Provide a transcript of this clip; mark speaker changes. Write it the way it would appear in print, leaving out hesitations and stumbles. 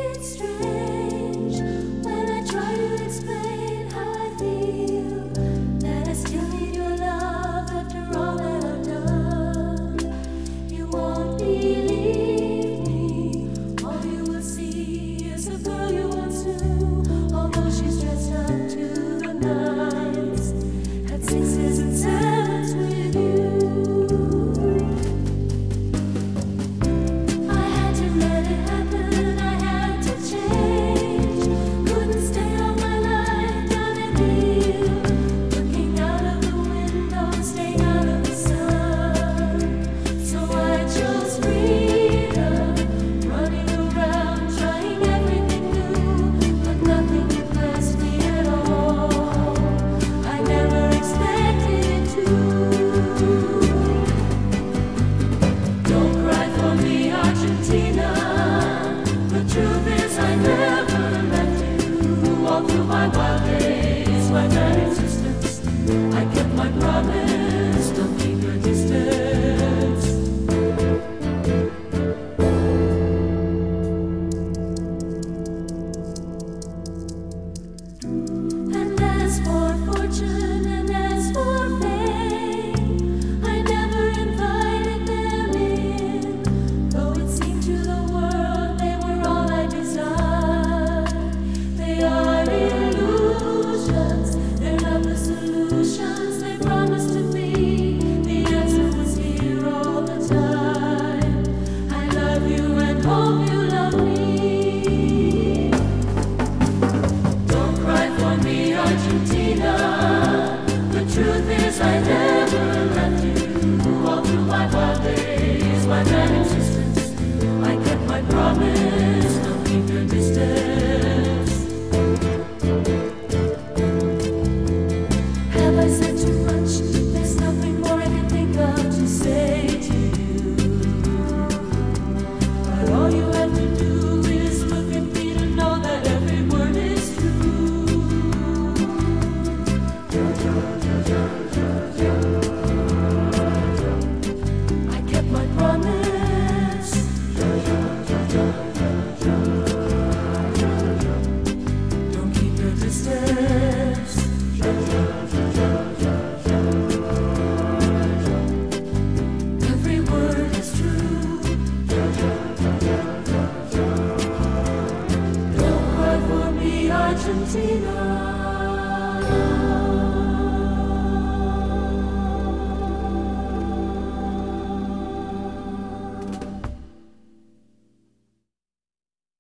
Speaker 1: It's strange when I try to explain how I feel, that I still need your love after all that I've done. You won't believe me, all you will see is a girl you once knew, although she's dressed up to the nines, had sixes and sevens with you. I had to let it happen, I had to change. Couldn't stay all my life down in here, looking out of the window, staying out of the sun. So I chose freedom, running around, trying everything new, but nothing impressed me at all. I never expected it to. Don't cry for me, Argentina. The truth is I never left you. All through my wild days, my mad existence, I kept my promise. Don't keep your distance. And as for fortune and as for fame, I never invited them in, though it seemed to the world they were all I desired. They are illusions, they're not the solutions they promised to be. The answer was here all the time. I love you and hope you love me. Don't cry for me, Argentina. The truth is I never left you. All through my wild days, my mad existence, I kept my promise. Don't keep your distance. Have I said too much? There's nothing more I can think of to say to you. But all you have to do is look at me to know that every word is true. I kept my promise. Don't keep your distance. Every word is true. Don't cry for me, Argentina.